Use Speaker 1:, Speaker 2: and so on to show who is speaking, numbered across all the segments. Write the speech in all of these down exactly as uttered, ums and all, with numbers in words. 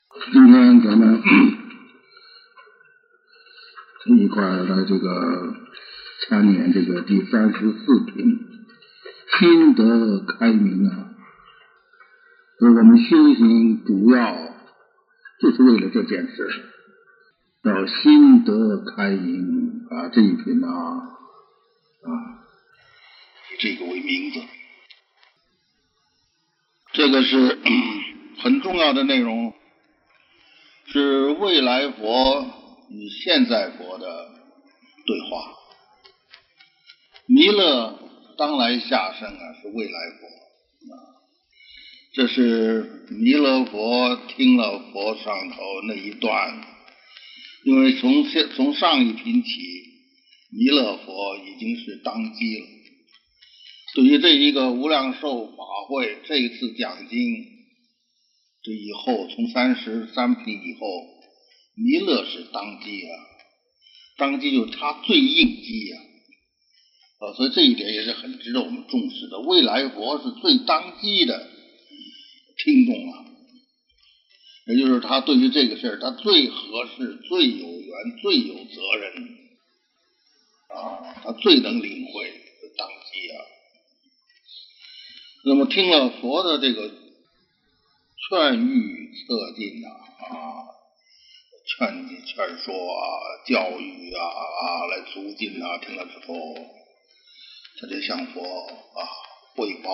Speaker 1: 今天咱们一块儿来这个参演这个第三十四品心得开明啊。所以我们修行主要就是为了这件事，要心得开明啊。这一品啊啊，以这个为名字，这个是很重要的内容，是未来佛与现在佛的对话。弥勒当来下生啊，是未来佛啊。这是弥勒佛听了佛上头那一段，因为从现从上一品起，弥勒佛已经是当机了。对于这一个无量寿法会，这一次讲经，这以后从三十三品以后，弥勒是当机啊，当机就是他最应机啊。啊，所以这一点也是很值得我们重视的。未来佛是最当机的听众啊，也就是他对于这个事儿，他最合适、最有缘、最有责任啊，他最能领会的当机啊。那么听了佛的这个劝喻策进啊，啊，劝劝说啊，教育啊，啊来促进啊，听了之后，他就向佛啊汇报。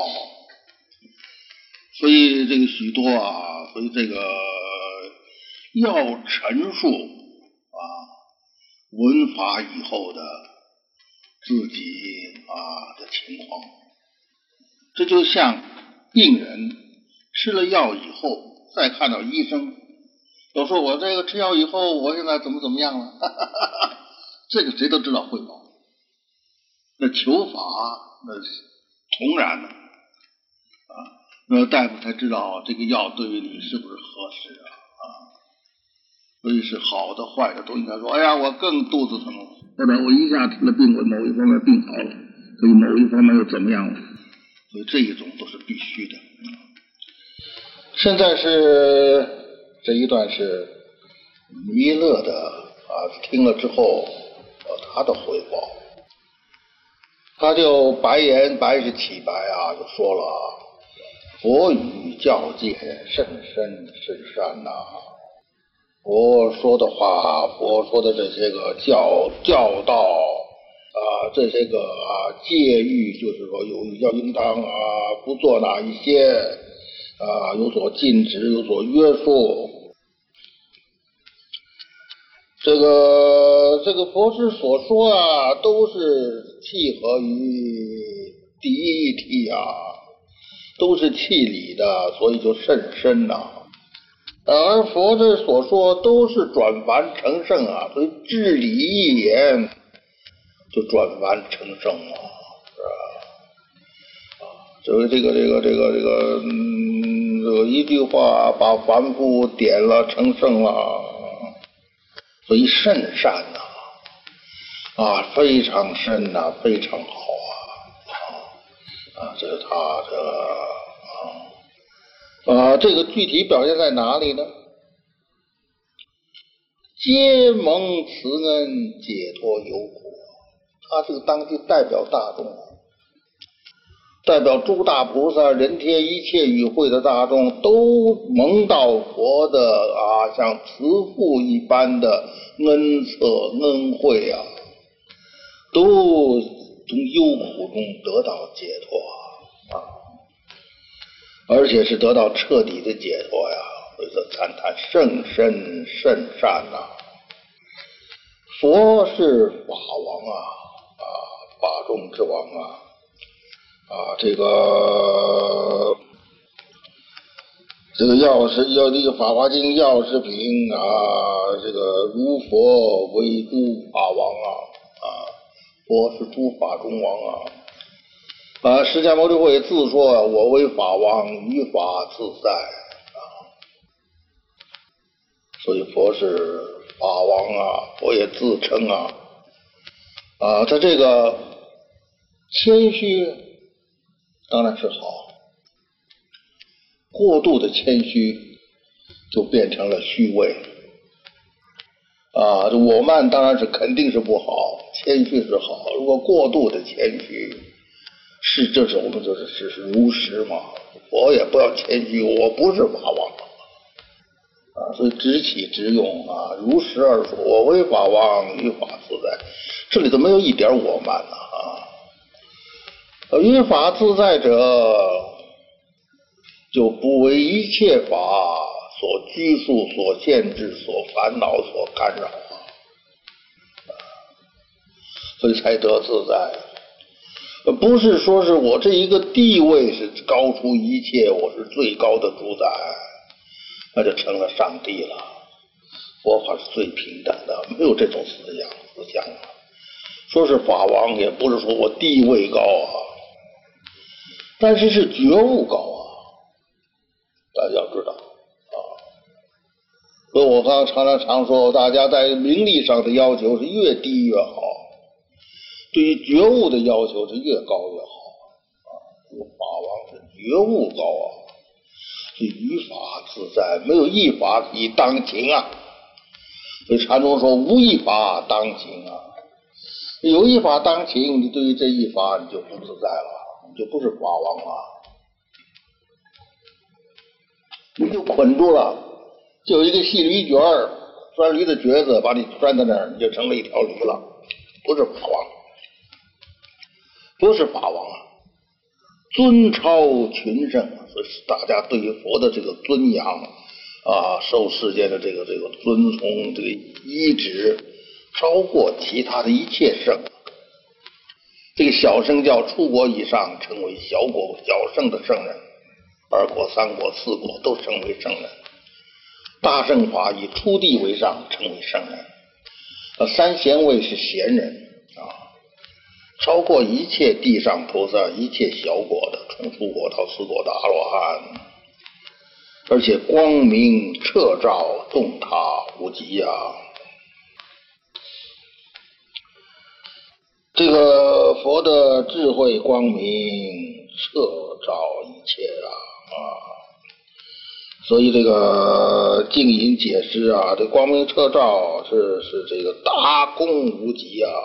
Speaker 1: 所以这个许多啊，所以这个要陈述啊闻法以后的自己啊的情况，这就像病人吃了药以后再看到医生，有说我这个吃药以后我现在怎么怎么样了，哈哈哈哈，这个谁都知道汇报。那求法那是同然的啊，那大夫才知道这个药对于你是不是合适啊啊，所以是好的坏的都应该说，哎呀我更肚子疼了，或者我一下治了病，我某一方面病好了，所以某一方面又怎么样了，所以这一种都是必须的。现在是这一段是弥勒的啊，听了之后啊他的汇报，他就白言白是起白啊，就说了，佛语教戒甚深甚善呐、啊。佛说的话，佛说的这些个教教导啊，这些个啊戒律，就是说有要应当啊不做哪一些啊，有所禁止，有所约束。这个这个佛师所说啊，都是契合于第一体啊，都是契理的，所以就甚深呐、啊。而佛这所说都是转凡成圣啊，所以至理一言就转凡成圣啊，是吧？啊，这个这个这个这个这个，嗯，有一句话把凡夫点了成圣了，所以甚善呐、啊，啊，非常深呐、啊，非常好啊，啊，这是他这个。啊，这个具体表现在哪里呢？皆蒙慈恩，解脱有苦。他这个当机代表大众，代表诸大菩萨、人天一切与会的大众，都蒙到佛的啊，像慈父一般的恩赐恩惠啊，都从忧苦中得到解脱啊。而且是得到彻底的解脱呀，所以说赞叹甚深甚善呐、啊。佛是法王啊，啊，法中之王啊，啊，这个这个药师要这个《法华经》药师品啊，这个如佛为诸法王啊，啊，佛是诸法中王啊。啊，释迦牟尼佛也自说我为法王，于法自在啊，所以佛是法王啊，佛也自称啊，啊，他这个谦虚当然是好，过度的谦虚就变成了虚伪。啊，我慢当然是肯定是不好，谦虚是好。如果过度的谦虚，是这是我们就是是是如实嘛。我也不要谦虚，我不是法王啊，所以直起直用啊，如实而说。我为法王，于法自在。这里头没有一点我慢啊。于法自在者，就不为一切法所拘束、所限制、所烦恼、所干扰啊，所以才得自在。不是说是我这一个地位是高出一切，我是最高的主宰，那就成了上帝了。佛法是最平等的，没有这种思想思想啊。说是法王，也不是说我地位高啊，但是是觉悟高啊，大家要知道啊。所以我刚常常常说，大家在名利上的要求是越低越好，对于觉悟的要求是越高越好啊。这个法王是觉悟高啊，是于法自在，没有一法可以当情啊。所以禅宗说无一法当情啊，有一法当情，你对于这一法你就不自在了，你就不是法王了，你就捆住了，就有一个细驴角儿，拴驴的橛子把你拴在那儿，你就成了一条驴了，不是法王，不是法王啊，尊超群圣，所以大家对于佛的这个尊仰啊，受世间的这个这个尊崇，这个依止，超过其他的一切圣。这个小圣教出国以上成为小果小圣的圣人，二果、三果、四果都成为圣人。大圣法以出地为上，成为圣人。呃，三贤位是贤人啊，超过一切地上菩萨，一切小果的，从出果到四果的阿罗汉，而且光明彻照，洞塔无极啊。这个佛的智慧光明彻照一切啊啊，所以这个净隐解释啊，这光明彻照是是这个大功无极啊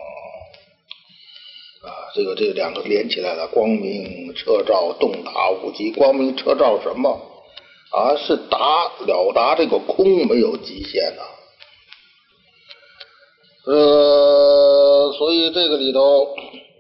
Speaker 1: 啊，这个这两个连起来了，光明彻照，洞达无极。光明彻照什么啊？是达了达这个空没有极限的、啊。呃，所以这个里头，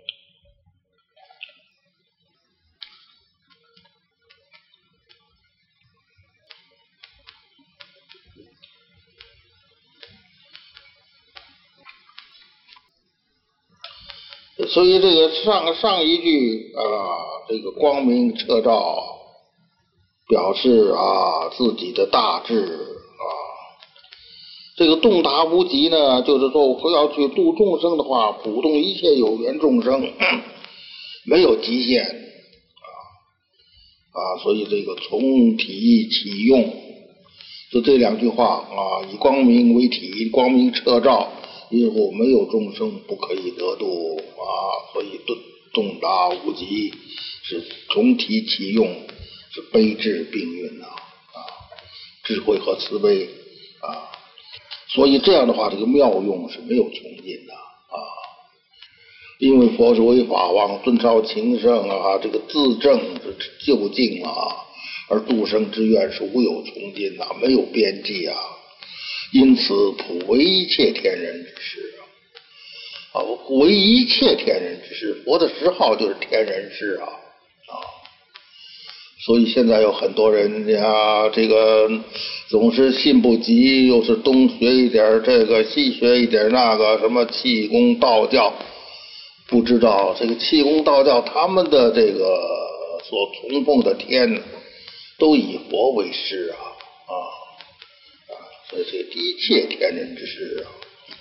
Speaker 1: 所以这个上上一句啊，这个光明彻照，表示啊自己的大智啊。这个洞达无极呢，就是说我要去度众生的话，普度一切有缘众生，没有极限啊啊，所以这个从体起用，就这两句话啊，以光明为体，光明彻照，因后没有众生不可以得度啊，所以洞洞达无极是从体起用，是悲智并运呐啊，智慧和慈悲啊。所以这样的话，这个妙用是没有穷尽的啊！因为佛是为法王，尊超情圣啊，这个自证是究竟啊，而度生之愿是无有穷尽的，没有边际啊！因此普为一切天人之事啊，为一切天人之事，佛的十号就是天人事啊啊！所以现在有很多人呀，这个总是信不及，又是东学一点这个，西学一点那个，什么气功道教，不知道这个气功道教他们的这个所崇奉的天，都以佛为师啊啊啊！所以这一切天人之事啊，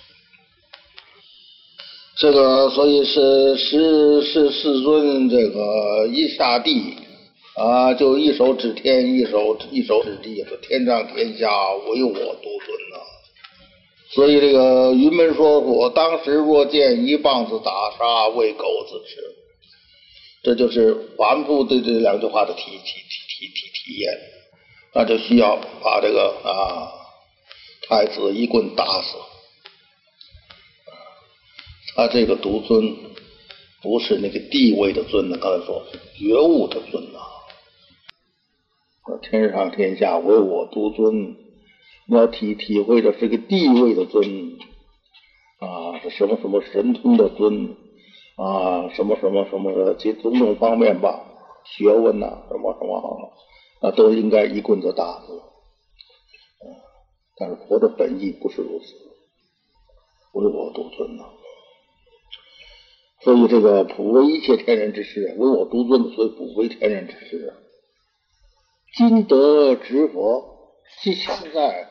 Speaker 1: 这个所以是是是世尊这个一下地。啊，就一手指天，一手一手指地，说天上天下唯我独尊呐、啊。所以这个云门说，我当时若见一棒子打杀，为狗子吃，这就是反复对这两句话的体体体体体体验那就需要把这个啊太子一棍打死。他这个独尊不是那个地位的尊呢，刚才说是觉悟的尊呐。天上天下唯我独尊，你要体体会的是个地位的尊啊，是什么什么神通的尊啊，什么什么什么的，这种种方面吧，学问呐、啊，什么什么啊，都应该一棍子打死。嗯，但是佛的本意不是如此，唯我独尊呐、啊。所以这个普为一切天人之事，唯我独尊，所以普为天人之事。今得执佛，即现在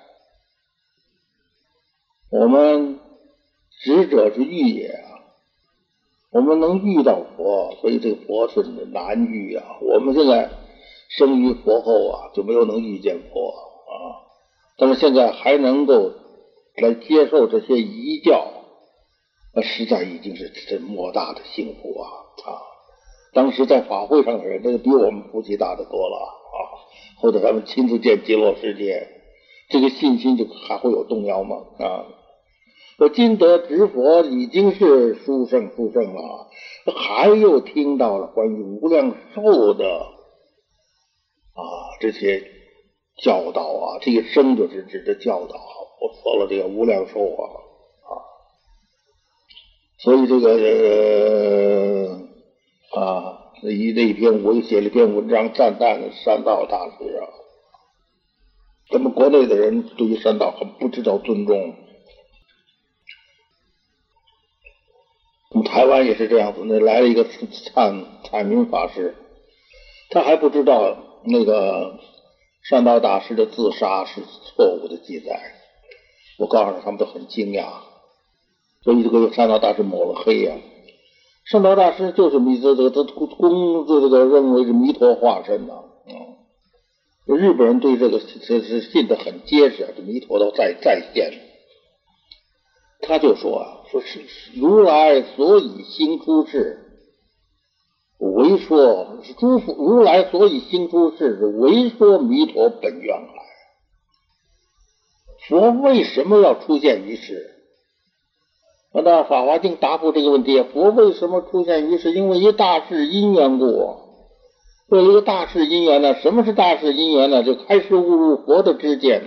Speaker 1: 我们执者之欲也啊，我们能遇到佛，所以这个佛是难遇啊。我们现在生于佛后啊，就没有能遇见佛啊，但是现在还能够来接受这些遗教，那实在已经是这莫大的幸福啊啊！当时在法会上的人，这个比我们福气大得多了啊！或者他们亲自见极乐世界，这个信心就还会有动摇吗？啊！我今得执佛已经是殊胜殊胜了，还又听到了关于无量寿的啊这些教导啊，这一生就是指的教导，我说了这个无量寿啊啊，所以这个呃啊。一那一篇我写了一篇文章赞叹山道大师啊，咱们国内的人对于山道很不知道尊重，我们台湾也是这样子，那来了一个灿灿明法师，他还不知道那个山道大师的自杀是错误的记载，我告诉他，他们都很惊讶，所以这个山道大师抹了黑呀、啊。山道大师就是弥这个他公这个认为是弥陀化身呐、啊，嗯，日本人对这个是是信得很结实啊，这弥陀都在在现。他就说啊，说是如来所以兴出世，为说诸佛如来所以兴出世，是为说弥陀本愿海。佛为什么要出现于世？那《法华经》答复这个问题，佛为什么出现于世？因为一大事因缘故。为了一个大事因缘呢，什么是大事因缘呢？就开示悟入佛的知见呢。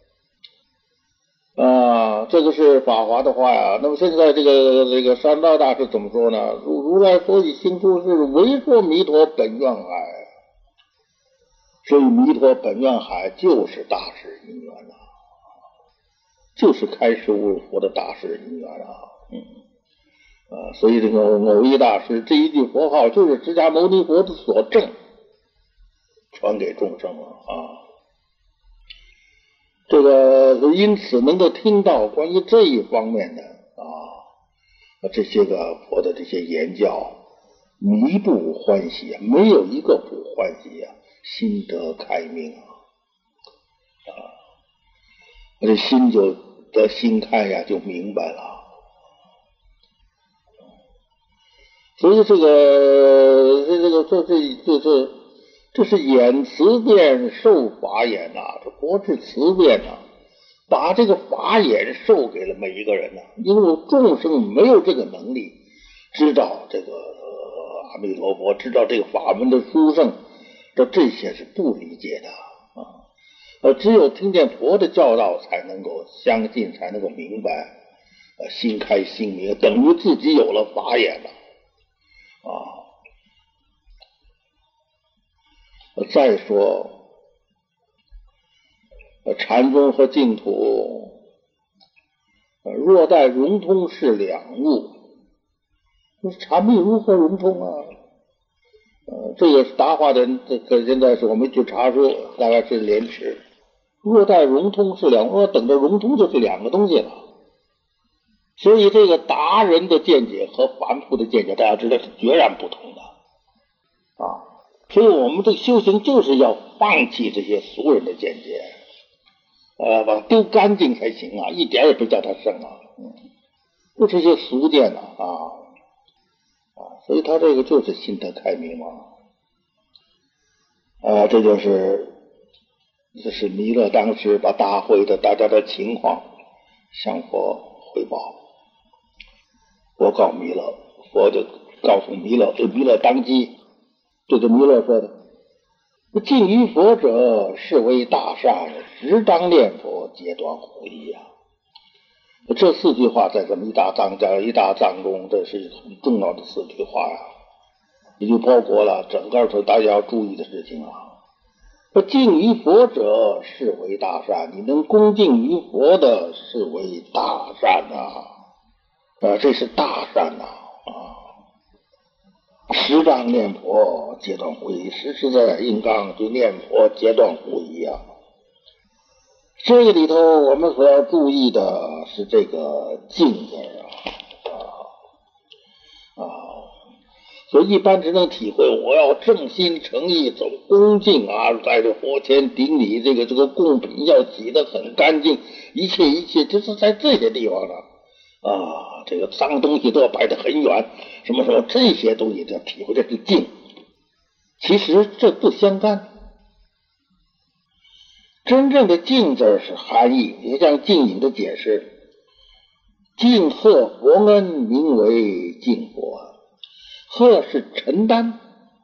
Speaker 1: 啊，这个是法华的话呀。那么现在这个这个山道大师怎么说呢？如如来所以兴出世，为说弥陀本愿海。所以弥陀本愿海就是大事因缘啊，就是开示悟入佛的大事因缘啊。嗯啊，所以这个偶一大师这一句佛号就是释迦牟尼佛的所证，传给众生了啊。这个因此能够听到关于这一方面的啊这些个佛的这些言教，弥不欢喜啊，没有一个不欢喜啊，心得开明啊啊，这心就得心开呀，就明白了。所以这个这这个这这这这这是演慈辩受法眼呐、啊，这佛是慈辩呐、啊，把这个法眼授给了每一个人呐、啊，因为众生没有这个能力知道这个、呃、阿弥陀佛，知道这个法门的殊胜，这这些是不理解的啊，呃，只有听见佛的教导才能够相信，才能够明白，呃，心开心明，等于自己有了法眼了。啊，再说，禅宗和净土，若待融通是两物。禅密如何融通啊？呃，这个答话的人，这个现在是我们去查书，大概是莲池。若待融通是两物，等着融通就是两个东西了。所以这个达人的见解和凡夫的见解，大家知道是决然不同的。啊，所以我们这个修行就是要放弃这些俗人的见解，呃，把它丢干净才行啊，一点也不叫它生啊，嗯，就这些俗见啊，啊，啊，所以他这个就是心得开明嘛，啊，这就是这是弥勒当时把大会的大家的情况向佛汇报。佛告弥勒，佛就告诉弥勒，对弥勒当机，对着弥勒说的：敬于佛者，是为大善，时当念佛，截断狐疑啊。这四句话在这么一大藏讲一大藏中，这是很重要的四句话呀、啊，也就包括了整个说大家要注意的事情啊。说敬于佛者，是为大善，你能恭敬于佛的，是为大善呐、啊，啊，这是大善呐 啊, 啊。时当念佛，截断狐疑，实实在在应当就念佛，截断狐疑啊。这个里头我们所要注意的是这个敬字啊啊啊，所以一般只能体会我要正心诚意走恭敬啊，在这佛前顶礼，这个这个供品要洗得很干净，一切一切就是在这些地方呢啊，这个脏东西都要摆得很远，什么什么这些东西要体会这是敬，其实这不相干。真正的敬字是含义，也像净隐的解释，敬贺佛恩名为敬佛，贺是承担。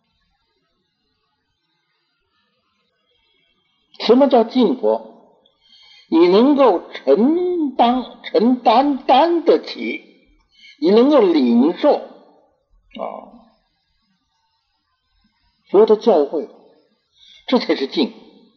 Speaker 1: 什么叫敬佛？你能够承担承担担得起，你能够领受啊佛的教诲，这才是敬。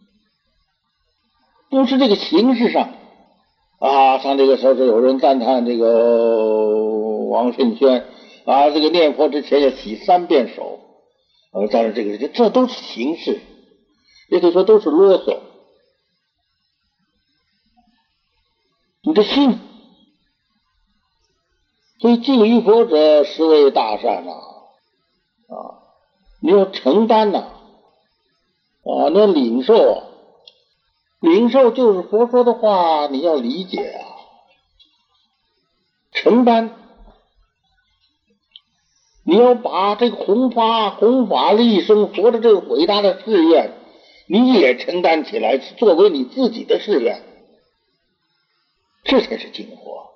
Speaker 1: 不是这个形式上啊，像这个时候有人赞叹这个王圣轩啊，这个念佛之前要洗三遍手，呃，当然这个这都是形式，也可以说都是啰嗦。你的心，所以敬于佛者，实为大善呐啊！你要承担呐 啊, 啊，你要领受啊。领受就是佛说的话，你要理解啊，承担，你要把这个弘法弘法利生佛的这个伟大的誓愿，你也承担起来，作为你自己的誓愿，这才是敬佛。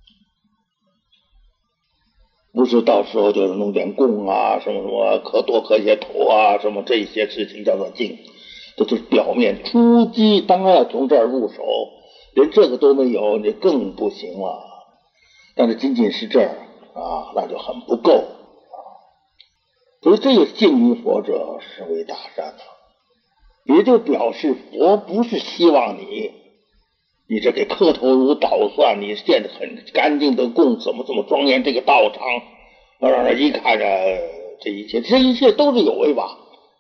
Speaker 1: 不是到时候就是弄点供啊，什么什么磕多磕些头啊，什么这些事情叫做敬。这就是表面出击，当然要从这儿入手，连这个都没有，你更不行了。但是仅仅是这儿啊，那就很不够啊。所以这个敬于佛者，实为大善啊，也就表示佛不是希望你，你这给磕头如捣蒜，你建得很干净的供，怎么怎么庄严这个道场，让人一看着这一切，这一切都是有为法。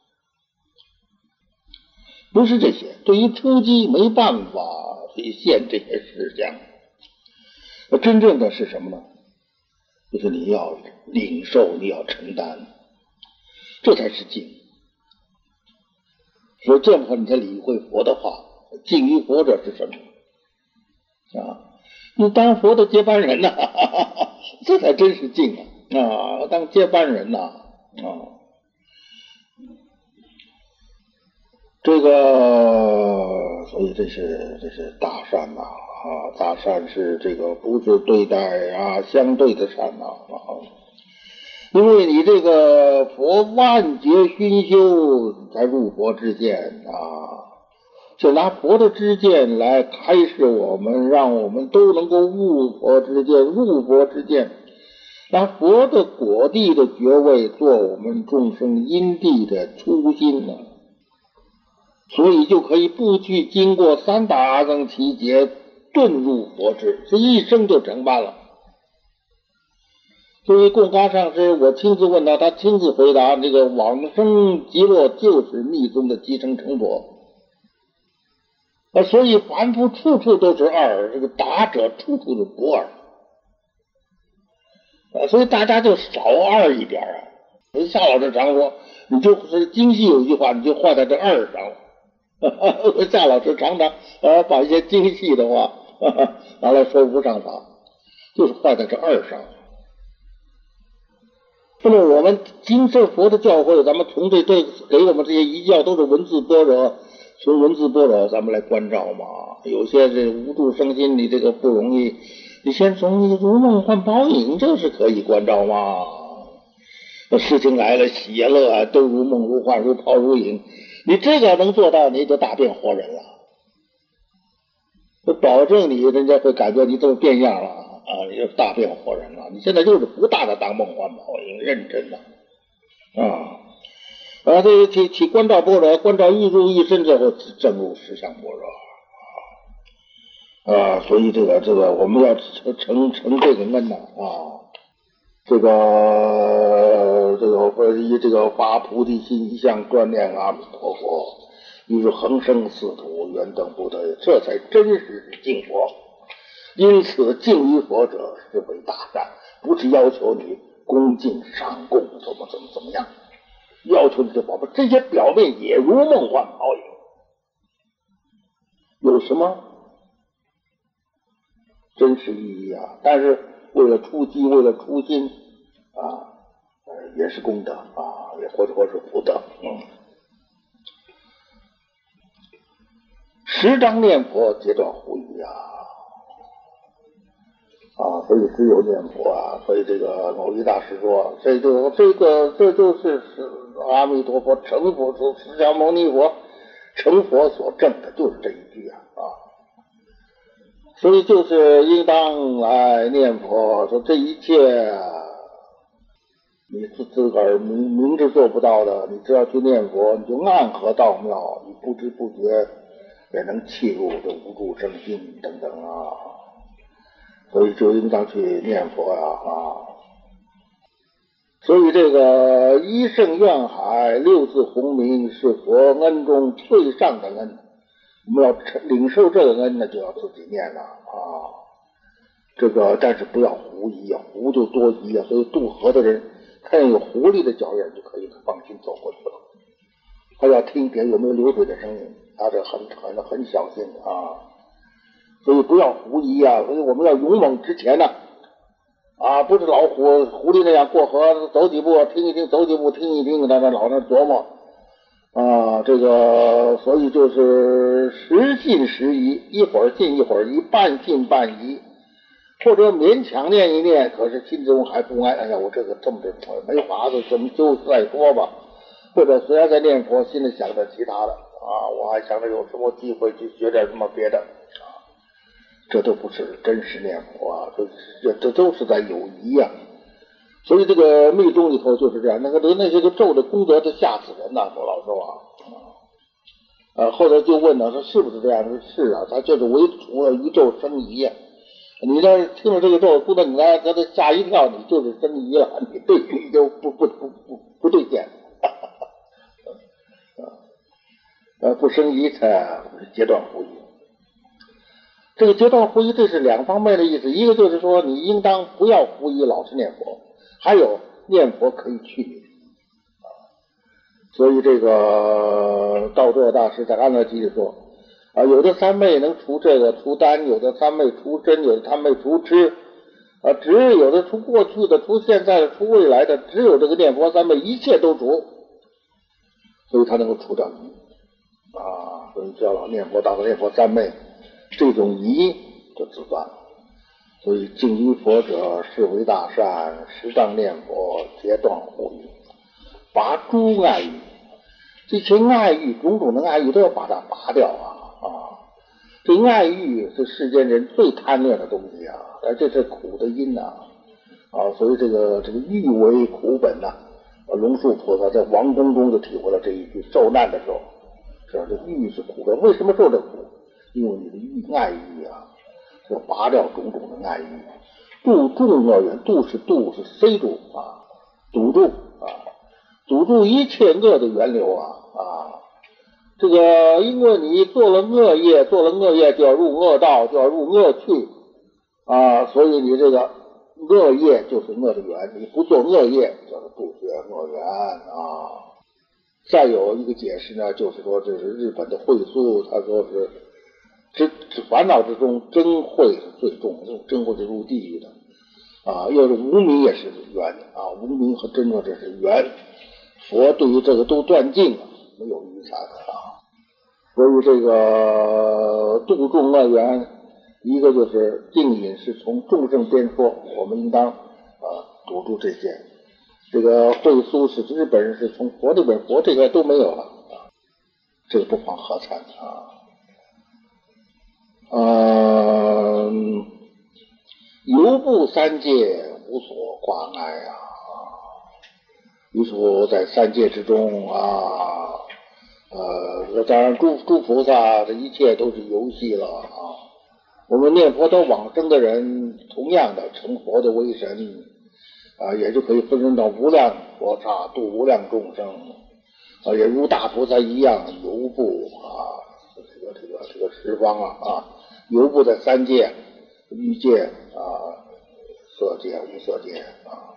Speaker 1: 不是这些，对于初机没办法去现这些事项。真正的是什么呢？就是你要领受，你要承担，这才是敬。所以这么你才理会佛的话，敬于佛者是什么啊？你当佛的接班人呐、啊，这才真是敬啊！啊，当接班人呐 啊, 啊。这个，所以这是这是大善呐啊！大善是这个不是对待啊，相对的善呐啊！因为你这个佛万劫熏修才入佛之见啊，就拿佛的知见来开示我们，让我们都能够悟佛之见，入佛之见，拿佛的果地的觉位做我们众生因地的初心呢。所以就可以不去经过三大阿僧祇劫，顿入佛智，这一生就成办了。所以贡嘎上师，我亲自问他，他亲自回答：这个往生极乐就是密宗的即生成佛。啊，所以凡夫处处都是二，这个达者处处是不二。啊，所以大家就少二一点啊。夏老师常说，你就是经系有一句话，你就坏在这二上了。夏老师常常呃把一些精细的话呵呵拿来说无上法，就是坏在这二上。那么我们经受佛的教诲，咱们从这这给我们这些遗教都是文字般若， 从文字般若咱们来关照嘛，有些这无助生心，你这个不容易，你先从你如梦幻泡影，这是可以关照吗？事情来了，喜呀乐啊，都如梦如幻如泡如影，你这个能做到，你就大变活人了。我保证你，人家会感觉你这么变样了啊，你就大变活人了。你现在就是不大的当梦幻泡影，认真的啊。啊，这起起关照般若，关照一入一身之后，正入实相般若啊。所以这个这个我们要成成成这个恩呐啊，这个这个以这个发菩提心一向专念阿弥陀佛，于恒生四土圆等不得，这才真实敬佛。因此敬于佛者是为大善，不是要求你恭敬上供怎么怎么怎么样。要求你的宝贝，这些表面也如梦幻泡影，有什么真实意义啊？但是为了出击，为了初心啊，也是功德啊，也或者或是福德。嗯，十章念佛皆断狐疑啊。啊，所以只有念佛啊，所以这个某一大师说，这就这个这就是阿弥陀佛成佛，释迦牟尼佛成佛所证的，就是这一句啊啊。所以就是应当来念佛，说这一切你自自个儿明明知做不到的，你只要去念佛，你就暗合道妙，你不知不觉也能契入这无助生心等等啊。所以就应当去念佛呀 啊, 啊！所以这个一圣愿海，六字洪名是佛恩中最上的恩，我们要领受这个恩呢，就要自己念了啊！这个但是不要狐疑啊，狐就多疑啊，所以渡河的人看见有狐狸的脚印就可以放心走过去了。他要听点有没有流水的声音，他这很很很小心啊。所以不要狐疑啊！所以我们要勇猛直前呢，啊，不是老虎狐狸那样过河走几步听一听，走几步听一听，在那老那琢磨啊，这个所以就是时信时疑，一会儿信一会儿疑，半信半疑，或者勉强念一念，可是心中还不安。哎呀，我这个这么的没法子，怎么就再说吧？或者虽然在念佛，心里想着其他的啊，我还想着有什么机会去学点什么别的。这都不是真实念佛啊，这这这都是在有疑啊。所以这个密宗里头就是这样，那个那些个咒的功德都吓死人呐，说老实话。呃，后来就问他说是不是这样？说是啊，他就是唯除了一咒生疑啊。你这听了这个咒，不能你来给他吓一跳，你就是生疑了，你对你就不不不不不兑现。呃，不生疑才截断狐疑。这个截断狐疑，这是两方面的意思，一个就是说你应当不要狐疑，老实念佛，还有念佛可以去迷。所以这个道作大师在《安乐集》里说啊，有的三昧能除这个除单，有的三昧除真，有的三昧除痴啊，只有的除过去的，除现在的，除未来的，只有这个念佛三昧一切都除，所以他能够除掉疑啊。所以叫老念佛大念佛三昧，这种疑就自断了。所以敬于佛者是为大善，时当念佛截断狐疑，拔诸爱欲，这些爱欲种种的爱欲都要把它拔掉啊啊！这爱欲是世间人最贪恋的东西啊，而这是苦的因呐 啊, 啊！所以这个这个欲为苦本呐、啊，龙树菩萨在王宫中就体会了这一句，受难的时候，知道这欲是苦本，为什么受这苦？因为你的欲爱欲啊，要拔掉种种的爱欲，度众恶缘，度是度是塞住啊，堵住啊，堵住一切恶的源流啊啊！这个因为你做了恶业，做了恶业就要入恶道，就要入恶趣啊，所以你这个恶业就是恶的缘，你不做恶业就是不绝恶缘啊。再有一个解释呢，就是说这是日本的慧苏，他说是这烦恼之中真慧是最重，真慧是入地狱的啊，又是无明也是缘啊，无明和真慧这是缘。佛对于这个都断尽了，没有余残啊。 所以这个度众恶缘，一个就是定引是从众生边说，我们应当啊堵住这些。这个会苏是日本人是从佛这边，佛这边都没有了啊，这个不妨喝彩啊。嗯，游步三界无所挂碍啊，于是乎在三界之中啊，呃，当然诸诸菩萨这一切都是游戏了啊。我们念佛得往生的人，同样的成佛的为神啊，也就可以分身到无量佛刹度无量众生啊，也如大菩萨一样游步啊，这个这个这个十方啊啊，游步在三界、欲界啊、色界、无色界啊，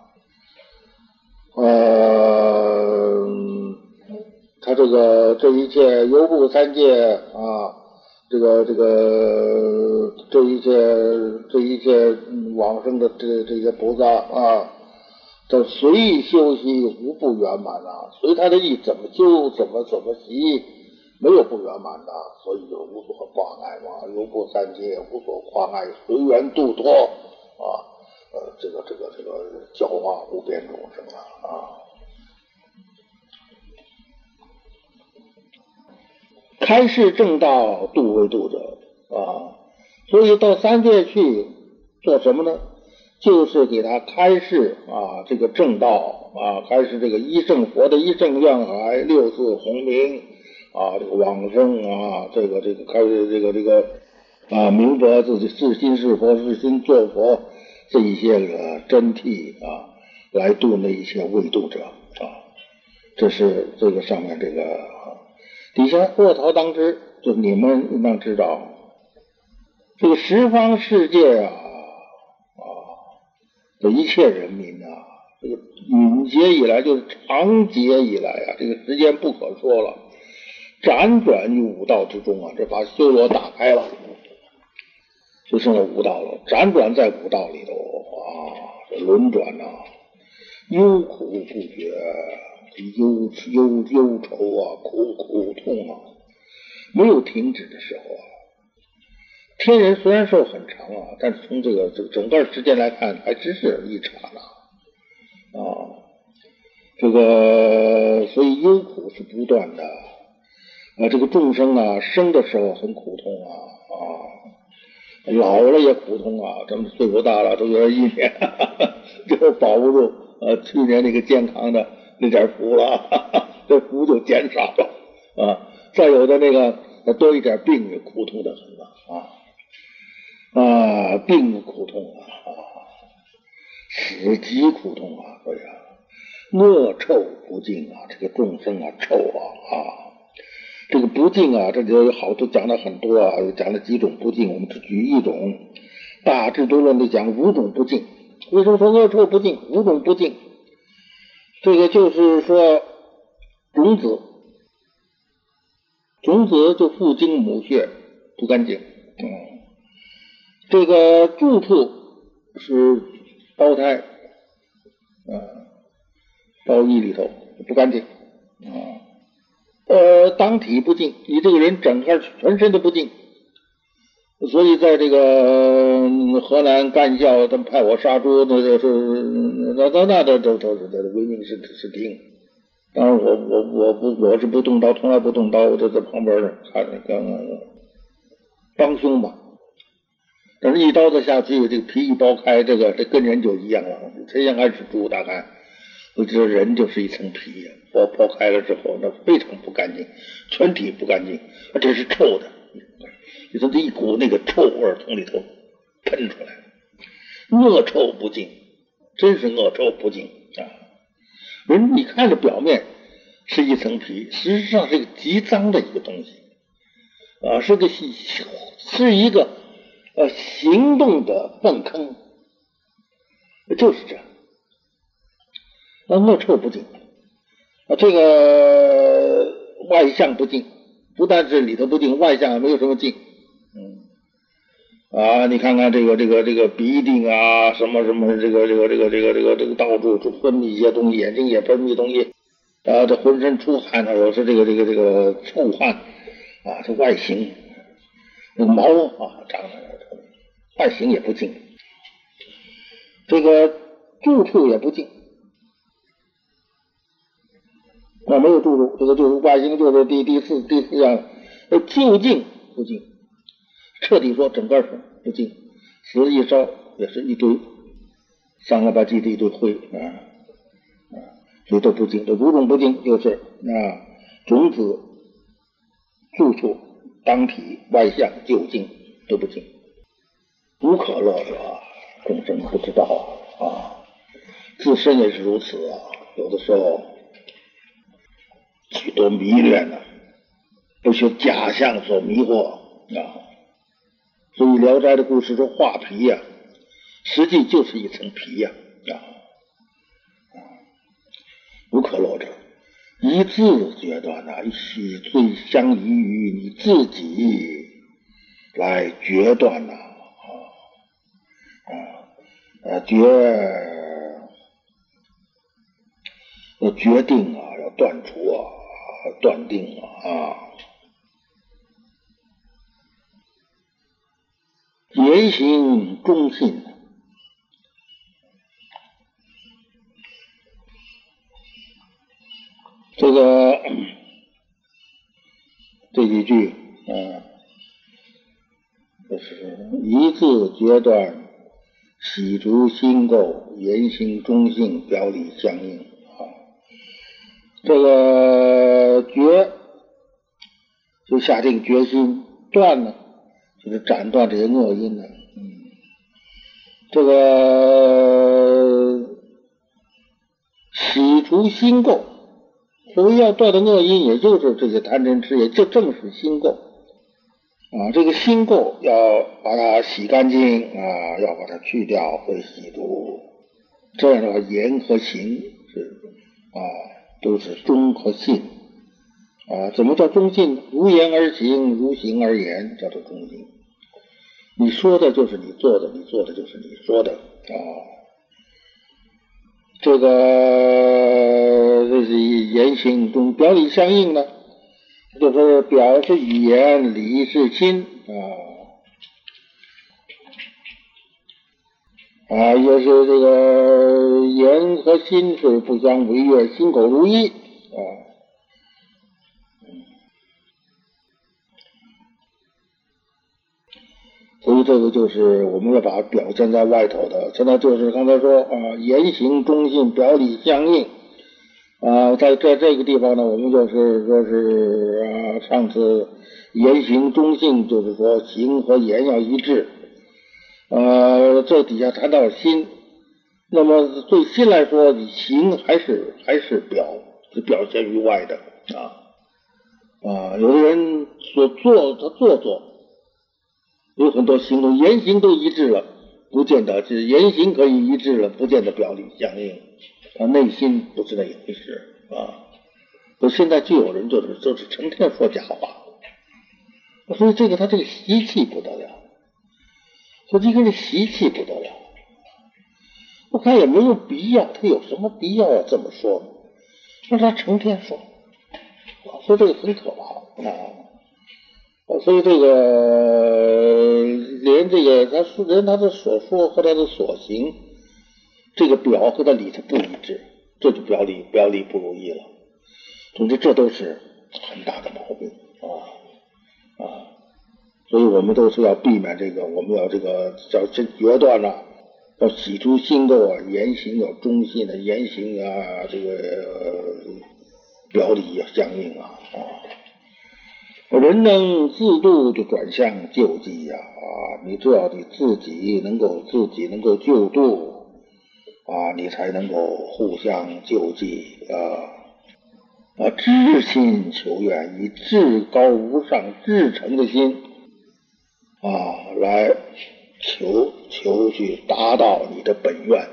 Speaker 1: 呃，他这个这一切游步三界啊。这个这个这一切这一切往生的这这些菩萨啊，这随意修习无不圆满啊，随他的意怎么修怎么怎么习，没有不圆满的，所以就无所挂碍嘛，游步三界无所挂碍，随缘度脱啊，呃，这个这个这个教化无边众生啊。开示正道，度为度者啊，所以到三界去做什么呢？就是给他开示啊，这个正道啊，开示这个一圣佛的一圣愿海，六字洪名啊，这个往生啊，这个这个开示这个这个啊，明白自己自心是佛，自心做佛这一些个真谛啊，来度那一些未度者啊，这是这个上面这个。底下卧槽当知，就你们应当知道，这个十方世界啊啊的一切人民啊，这个永劫以来就是长劫以来啊，这个时间不可说了，辗转于五道之中啊，这把修罗打开了，就剩了五道了，辗转在五道里头啊，这轮转啊，忧苦不绝。忧忧忧愁啊，苦苦痛啊，没有停止的时候啊。天人虽然寿很长啊，但是从这个这个整个时间来看，还只是一刹那啊。这个所以忧苦是不断的啊。这个众生啊，生的时候很苦痛啊啊，老了也苦痛啊。咱们岁数大了，都有点一年，就保不住呃去年那个健康的。那点福了，哈哈，这福就减少了啊。再有的那个多一点病，苦痛的很了啊啊，病苦痛啊，死极苦痛啊，所以啊，恶臭不净啊，这个众生啊，臭啊啊，这个不净啊，这里头有好多讲了很多啊，讲了几种不净，我们只举一种，大智度论里讲五种不净。为什么说恶臭不净？五种不净。这个就是说，种子，种子就父精母血不干净，嗯，这个住处是胞胎，嗯，胞衣里头不干净，啊、嗯，呃，当体不净，你这个人整个全身都不净，所以在这个河南干校，他们派我杀猪，那就是那那那都都都是唯命是是听。当然我我我不我是不动刀，从来不动刀，我就在旁边看着刚刚帮凶吧。但是一刀子下去，这个皮一剥开，这个这跟人就一样了。谁先开始猪大概，我觉得人就是一层皮呀，剥剥开了之后，那非常不干净，全体不干净，而且是臭的。你说这一股那个臭味从里头喷出来，恶臭不净，真是恶臭不净啊！人你看着表面是一层皮，实际上是个极脏的一个东西啊，是个是一个呃行动的粪坑，就是这样。那恶臭不净啊，这个外相不净，不但是里头不净，外相没有什么净。嗯，啊，你看看这个这个这个鼻涕啊，什么什么这个这个这个这个这个这个到处就分泌一些东西，眼睛也分泌东西，啊，这浑身出汗，有时这个这个这个臭汗
Speaker 2: 啊，这外形，那毛啊长得外形也不净，这个住处也不净，那没有住处，这个就是外形就是第第四第四样，就近不净，彻底说整个是不净，死一烧也是一堆伤了吧唧的一堆灰啊啊，所以都不净，这五种不净就是啊种子、住处、当体、外相、就近都不净，无可乐者，众生不知道啊，自身也是如此啊，有的时候许多迷恋呢、啊，不受假象所迷惑啊。所以《聊斋》的故事说画皮呀、啊，实际就是一层皮呀 啊, 啊，无可落者，一字决断呐，是最相宜于你自己来决断呐啊啊啊决要决定啊，要断除啊，断定啊啊。言行忠信，这个这几句啊，就是一字决断，洗除心垢，言行忠信，表里相应啊。这个决就下定决心，断呢就是斩断这些恶因呢。嗯，这个洗除心垢，所谓要断的恶因，也就是这些贪嗔痴，也就正是心垢啊。这个心垢要把它洗干净啊，要把它去掉，会洗除。这样的话，言和行是啊，都是忠和信啊。怎么叫忠信？如言而行，如行而言，叫做忠信。你说的就是你做的，你做的就是你说的啊。这个这是言行中表里相应呢，就是表是语言，理是心啊啊，也是这个言和心是不相违越，心口如一啊。所以这个就是我们要把它表现在外头的，现在就是刚才说啊，言行忠信，表里相应啊，在在这个地方呢，我们就是说是啊，上次言行忠信，就是说行和言要一致，呃，这底下谈到心，那么对心来说，你行还是还是表，是表现于外的啊啊，有的人所做他做作。有很多行动言行都一致了，不见得是言行可以一致了，不见得表里相应啊，内心不是那一回事啊。所以现在就有人就是就是成天说假话，所以这个他这个习气不得了，所以这个人习气不得了，我看也没有必要，他有什么必要要这么说呢？让他成天说，说这个很可怕啊。所以这个连这个他说连他的所说和他的所行，这个表和他理是不一致，这就表里表里不如意了。总之这都是很大的毛病啊啊！所以我们都是要避免这个，我们要这个叫这决断了、啊，要洗除心垢啊，言行要忠信的，言行啊这个、呃、表里要相应啊啊！人能自度就转向救济呀 啊, 啊！你只要你自己能够自己能够救度啊，你才能够互相救济啊啊！至心求愿，以至高无上至诚的心啊来求求去达到你的本愿。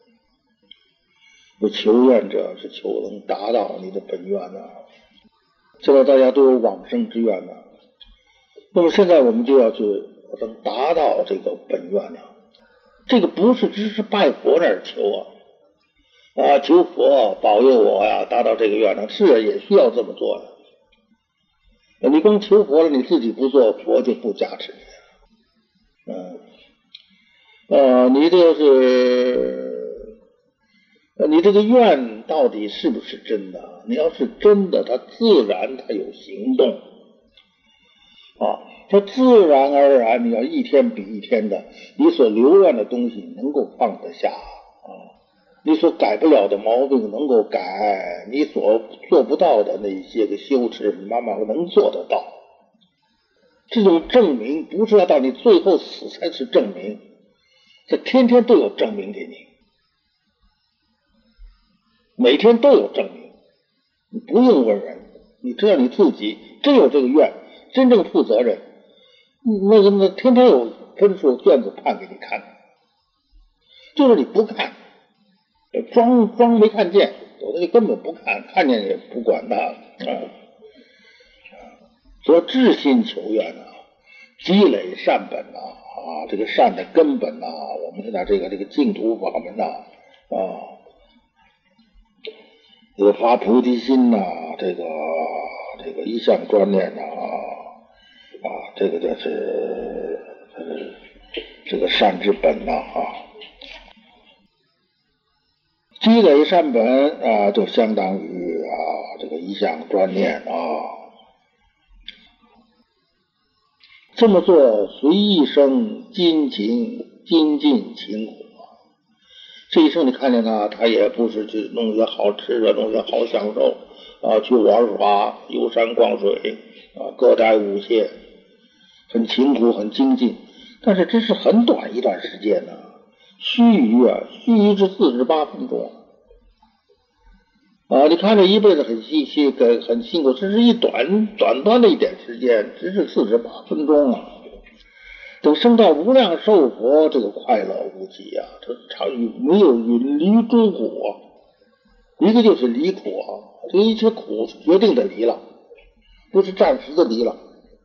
Speaker 2: 求愿者是求能达到你的本愿啊。现在大家都有往生之愿呢，那么现在我们就要去能达到这个本愿呢。这个不是只是拜佛那儿求啊，啊，求佛保佑我呀，达到这个愿呢，是也需要这么做的。 你光求佛了，你自己不做，佛就不加持你。嗯，呃，你这是，你这个愿到底是不是真的？你要是真的，它自然它有行动啊，它自然而然，你要一天比一天的，你所留恋的东西能够放得下啊，你所改不了的毛病能够改，你所做不到的那些个羞耻，你慢慢能做得到。这种证明不是要到你最后死才是证明，这天天都有证明给你，每天都有证明，你不用问人，你只要你自己真有这个愿，真正负责任，那个那天天有分数卷子判给你看，就是你不看，装装没看见，有的你根本不看，看见也不管他啊。所以至心求愿啊，积累善本呐啊，这个善的根本呐、啊，我们现在这个这个净土法门呐 啊, 啊，这个发菩提心呐、啊，这个这个一向专念呐 啊, 啊，这个就是这个善之本呐 啊, 啊，积累善本啊，就相当于啊这个一向专念啊。这么做随一生精勤精进勤苦啊，这一生你看见他，他也不是去弄些好吃的，弄些好享受啊，去玩耍、游山逛水啊，各待舞榭，很勤苦，很精进。但是这是很短一段时间呢、啊，须臾啊，须臾是四十八分钟啊！你看这一辈子很辛辛很辛苦，这是一短短短的一点时间，只是四十八分钟啊！等升到无量寿佛，这个快乐无极啊！这常没有离诸苦啊，一个就是离苦啊，这一切苦决定的离了，不是暂时的离了，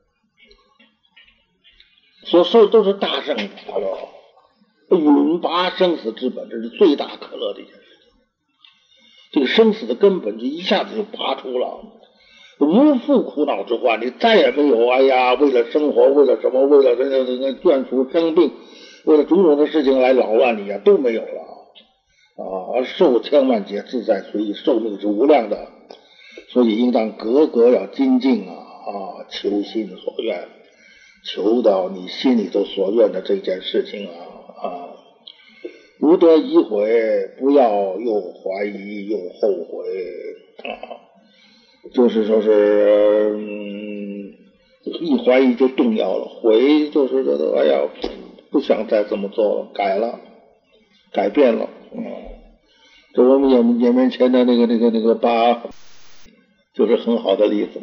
Speaker 2: 所受都是大圣大乐，允拔生死之本，这是最大可乐的一件事。这个生死的根本就一下子就拔出了，无复苦恼之患，你再也没有哎呀，为了生活，为了什么，为了这个这个眷属生病，为了种种的事情来扰乱你啊，都没有了啊！寿千万劫，自在随意，寿命是无量的，所以应当格格要精进啊啊！求心所愿，求到你心里头所愿的这件事情啊啊！无得疑悔，不要又怀疑又后悔啊！就是说是，嗯，一怀疑就动摇了，悔就是觉得哎呀，不想再这么做了，改了，改变了。嗯，这我们眼眼面前的那个那个那个疤，就是很好的例子。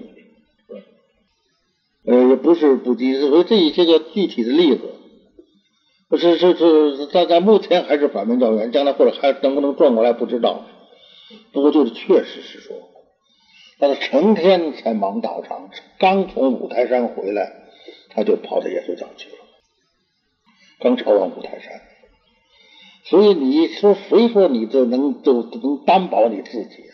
Speaker 2: 呃，也不是不及，所以这一些个具体的例子。是是是，在在目前还是反面教员，将来或者还能不能转过来不知道。不过就是确实是说，他是成天才忙道场，刚从五台山回来，他就跑到耶稣教去了，刚朝往五台山。所以你说谁说你就能就能担保你自己啊？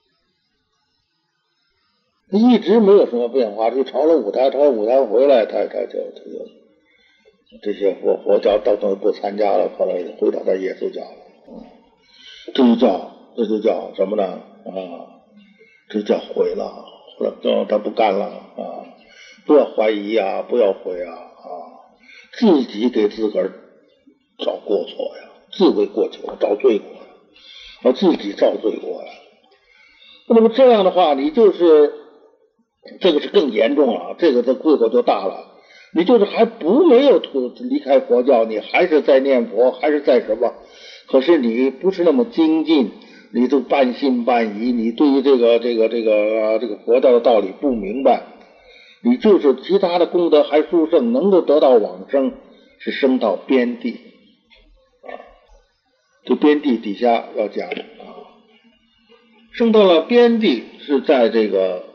Speaker 2: 一直没有什么变化，就朝了五台，朝了五台回来，他他就他就。这些佛佛教都都不参加了，后来回到他耶稣教了，嗯，这就叫这就叫什么呢？啊，这叫毁了，他他不干了啊！不要怀疑啊，不要悔啊啊！自己给自个儿找过错呀，自为过错，找罪过呀，啊，自己造罪过呀。那么这样的话，你就是这个是更严重了，这个的罪过就大了。你就是还不没有离开佛教，你还是在念佛，还是在什么？可是你不是那么精进，你就半信半疑，你对于这个这个这个、啊、这个佛教的道理不明白，你就是其他的功德还殊胜，能够得到往生，是升到边地啊。这边地底下要讲啊，升到了边地是在这个。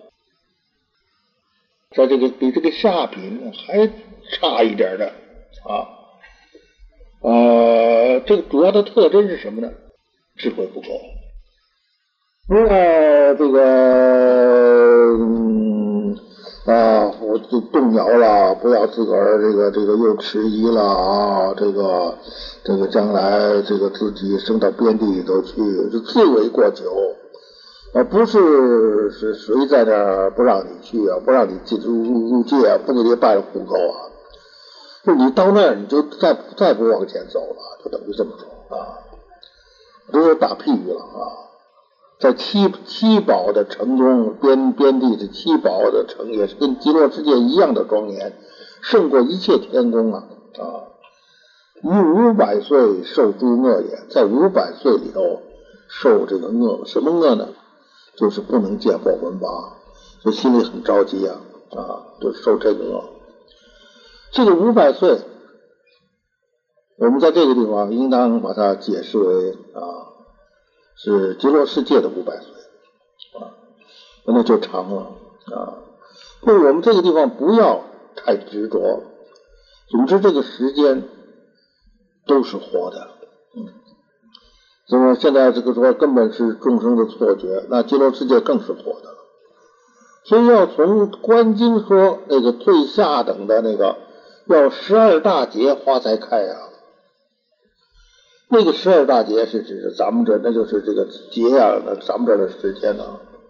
Speaker 2: 在这个比这个下品还差一点的啊，呃，这个主要的特征是什么呢？智慧不够。呃，这个、嗯、 啊，我就动摇了，不要自个儿这个这个又迟疑了啊，这个这个将来这个自己升到边地里头去，就自为过久，而不是是谁在那儿不让你去啊，不让你进入入入界啊，不给你办户口啊，就你到那儿你就再再不往前走了，就等于这么说啊，这是打譬喻了啊。在七七宝的城中，边边地的七宝的城也是跟极乐世界一样的庄严，胜过一切天宫啊啊！于五百岁受诸恶也，在五百岁里头受这个恶，什么恶呢？就是不能见佛闻法，所以心里很着急啊啊，就受这个恶。这个五百岁，我们在这个地方应当把它解释为啊。是极乐世界的五百岁啊，那就长了啊。所以我们这个地方不要太执着。总之，这个时间都是活的，嗯。那么现在这个说根本是众生的错觉，那极乐世界更是活的。所以要从观经说那个最下等的那个，要十二大劫花才开啊。那个十二大劫是指咱们这，那就是这个劫啊，那咱们这的时间呢，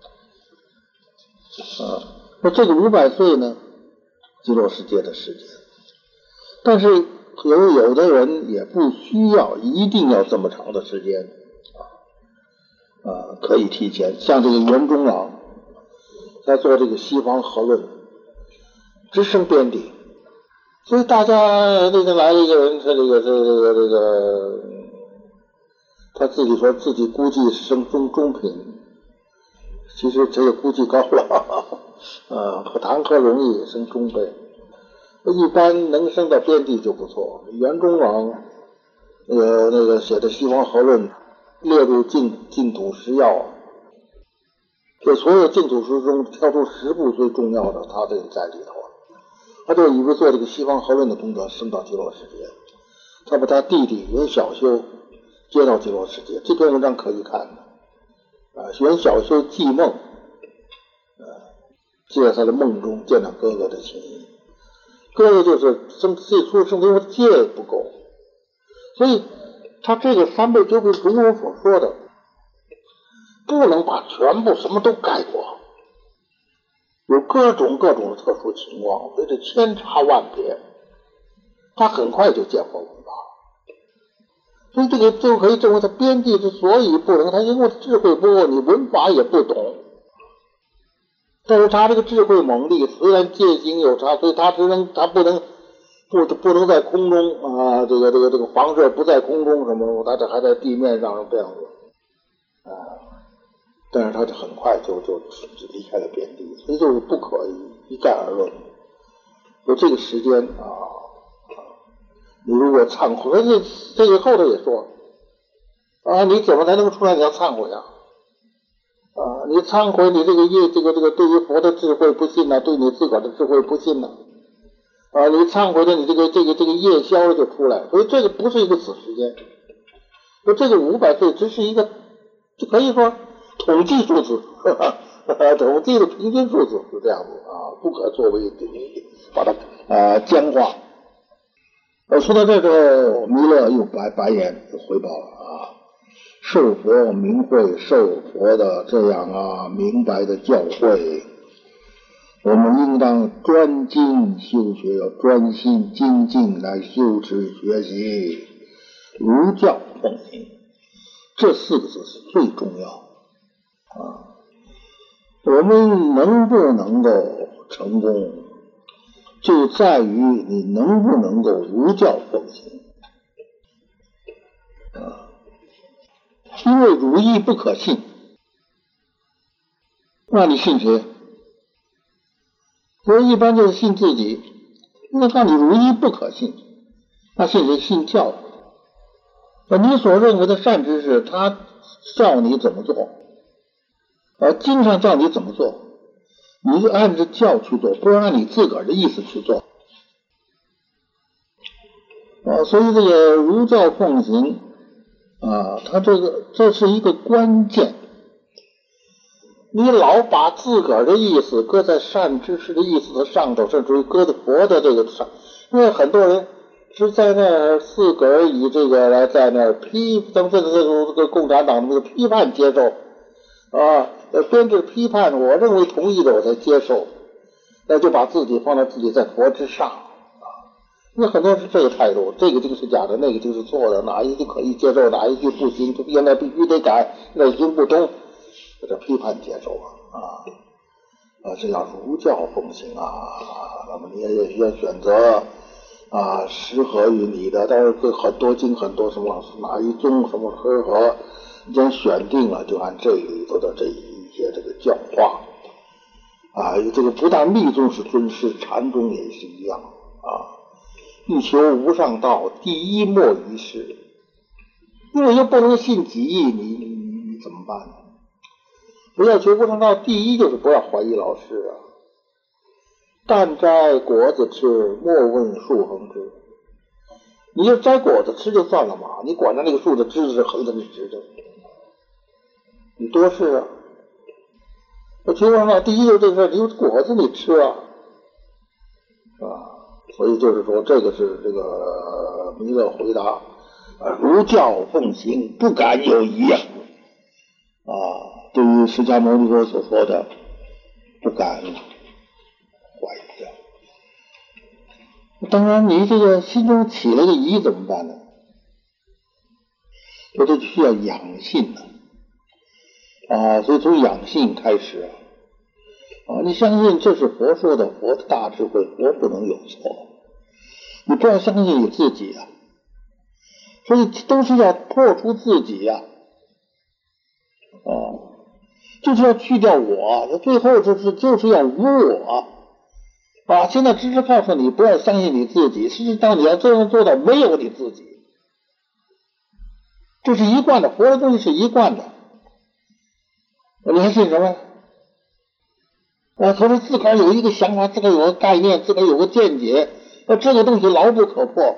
Speaker 2: 啊，那这个五百岁呢，极乐世界的时间，但是有有的人也不需要一定要这么长的时间啊，啊，可以提前，像这个袁中郎在做这个西方合论，直升边地，所以大家那天来了一个人，他这个这个这个这个。他自己说自己估计升中中品，其实这个估计高了，啊，谈何容易升中辈，一般能升到边地就不错。袁中郎呃那个写的《西方合论》列入净净土十要，就所有净土书中挑出十部最重要的，他这个在里头。他就以为做这个《西方合论》的功德升到极乐世界，他把他弟弟袁小修接到极乐世界，这篇文章可以看的啊。袁小修记梦，啊，记在他的梦中见到哥哥的情谊。哥哥就是生最初生因为戒不够，所以他这个三辈九辈如我所说的，不能把全部什么都概括，有各种各种的特殊情况，所以这千差万别，他很快就见佛闻法。所以这个就可以证明他边地之所以不能，他因为智慧不够，你文法也不懂。但是他这个智慧猛力，虽然戒行有差，所以他只能他不能不不能在空中啊，这个这个这个房舍不在空中什么，他这还在地面上这样子啊。但是他就很快就就离开了边地，所以就是不可以一概而论。说这个时间啊。你如果忏悔，这这个后头也说啊，你怎么才能出来？你要忏悔啊！啊，你忏悔，你这个业，这个这个对于佛的智慧不信呢，对你自个儿的智慧不信呢，啊，你忏悔的，你这个这个这个业消了就出来，所以这个不是一个死时间。说这个五百岁只是一个，就可以说统计数字，呵呵统计的平均数字是这样子啊，不可作为把它啊僵化。呃，说到这个，弥勒又白白眼就回报了啊，受佛明慧，受佛的这样啊明白的教诲，我们应当专精修学，要专心精进来修持学习，如教奉行，这四个字是最重要啊。我们能不能够成功？就在于你能不能够如教奉行啊，因为如意不可信，那你信谁？所以一般就是信自己。那看你如意不可信，那信谁？信教。啊，你所认为的善知识，他教你怎么做，啊，经常教你怎么做。你就按着教去做，不要按你自个儿的意思去做啊！所以这个如教奉行啊，它这个这是一个关键。 你老把自个儿的意思搁在善知识的意思的上头，甚至于搁在佛的这个上，因为很多人是在那儿自个儿以这个来在那儿批，咱们这个这个这个共产党的这个批判接受啊，编制批判，我认为同意的我才接受，那就把自己放到自己在佛之上啊。因为很多人是这个态度，这个就是假的，那个就是错的，哪一句可以接受，哪一句不行，应该必须得改，那行不通，这批判接受啊啊，这叫儒教奉行啊。那么你也需要选择啊，适合于你的，但是很多经很多什么哪一宗什么适合，已经选定了，就按这里头的这一些这个教化啊，这个不但密宗是尊师，禅宗也是一样啊。欲求无上道，第一莫于世。因为又不能信己意，你你你你怎么办呢？不要求无上道，第一就是不要怀疑老师啊。但摘果子吃，莫问树横枝。你就摘果子吃就算了嘛，你管着那个树的枝子是横的是直的，你多事啊。我求无上道，第一就是这事，你有果子你吃啊啊。所以就是说，这个是这个弥勒回答啊，儒教奉行，不敢有疑啊。啊，对于释迦牟尼佛所说的，不敢怀疑啊。当然，你这个心中起了个疑怎么办呢？这就需要养性呢啊，所以从养性开始啊。啊，你相信这是佛说的，佛的大智慧，佛不能有错。你不要相信你自己啊，所以都是要破除自己呀、啊，啊，就是要去掉我，最后就是就是要无我啊。现在只是告诉你不要相信你自己，事实上你要这样做到没有你自己，这是一贯的，佛的东西是一贯的。你还信什么？啊，可是自个儿有一个想法，自个儿有个概念，自个儿有个见解，那这个东西牢不可破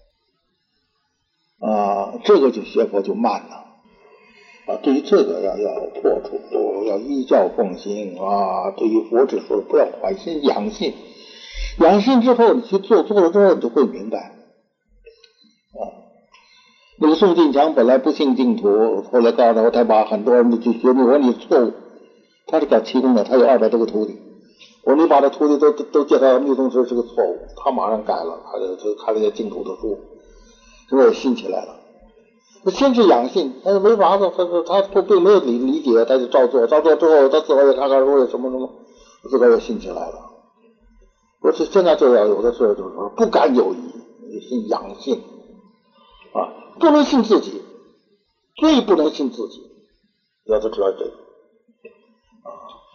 Speaker 2: 啊，这个就学佛就慢了啊。对于这个要要破除，要依教奉行啊。对于佛只说不要怀心养性，养性之后你去做，做了之后你就会明白啊。那个宋晋强本来不信净土，后来告诉我，他把很多人去学，我说你错误。他是搞气功的，他有二百多个徒弟。我说你把这徒弟都都都介绍密宗师是个错误，他马上改了，他就就看那些净土的书，这也信起来了。先是养性，但是没法子，他说他他并没有理理解，他就照做，照做之后他自个儿也看看书也什么什么，自个儿也信起来了。我是现在就要有的事就是说不敢有疑，你是养性啊，不能信自己，最不能信自己，要他知道这个。啊